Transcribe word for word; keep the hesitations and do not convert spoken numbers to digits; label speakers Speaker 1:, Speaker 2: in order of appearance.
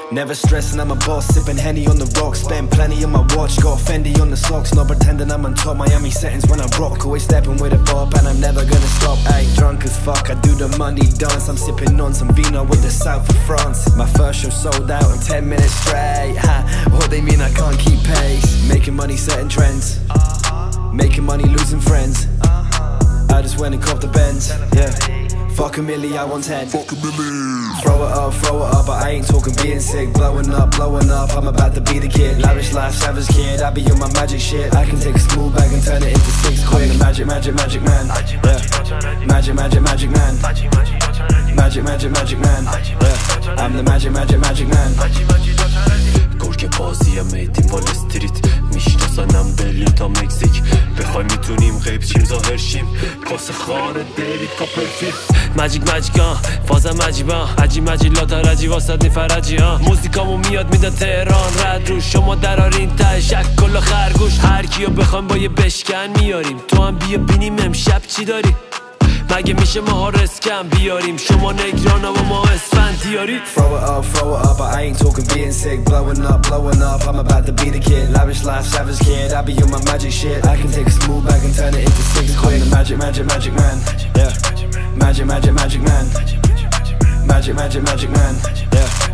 Speaker 1: Never stressing, I'm a boss, sipping Henny on the rocks. Spend plenty on my watch, got Fendi on the socks. Not pretending I'm on top, Miami settings when I rock. Always stepping with a bob and I'm never gonna stop. Ayy, drunk as fuck, I do the money dance. I'm sipping on some vino with the south of France. My first show sold out in ten minutes straight. Ha, what they mean I can't keep pace. Making money, setting trends. Making money, losing friends. I just went and copped the Benz, yeah. Fuck a milli, I want ten. Fuck a milli. Throw it up, throw it up, but I ain't talking being sick. Blowing up, blowing up, I'm about to be the kid. Lavish life, savage kid, I be on my magic shit. I can take a small bag and turn it into six quick. I'm the magic, magic, magic man, yeah. Magic, magic, magic man. Magic, magic, magic man, yeah. I'm the magic, magic, magic man.
Speaker 2: گرگ بازی میدیم وال استریت میشناسنم برلین تا مکزیک بخوای میتونیم غیب چیم ظاهر شیم کاسه خانه دیوید کاپرفیلد مجیک مجیک ها فازم عجیبا عجی مجیلات ها رجی واسد نیفرجی ها موزیکامو میاد میدن تهران رد رو شما درارین ته شک کلا خرگوش هر کیو بخوایم با یه بشکن میاریم تو هم بیا بینیم امشب چی داری مگه میشه ما ها رسکم بیاریم شما نگران و ما اسفند دیاری
Speaker 1: Throw it up, throw it up, but I ain't talking being sick. Blowing up, blowing up, I'm about to be the kid. Lavish life, savage kid, I be on my magic shit. I can take a small bag and turn it into six quick. I'm the magic, magic, magic man, yeah. Magic, magic, magic man. Magic, magic, magic man, yeah.